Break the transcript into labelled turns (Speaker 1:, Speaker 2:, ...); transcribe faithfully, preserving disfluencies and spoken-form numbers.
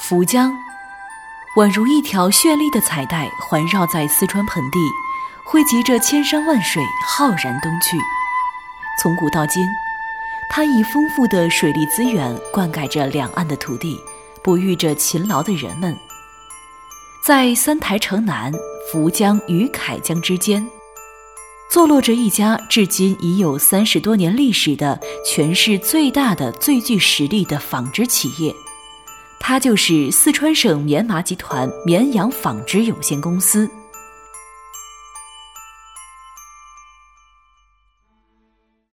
Speaker 1: 涪江宛如一条绚丽的彩带环绕在四川盆地，汇集着千山万水，浩然东去。从古到今，它以丰富的水利资源灌溉着两岸的土地，哺育着勤劳的人们。在三台城南、涪江与凯江之间，坐落着一家至今已有三十多年历史的全市最大的、最具实力的纺织企业，它就是四川省棉麻集团绵阳纺织有限公司。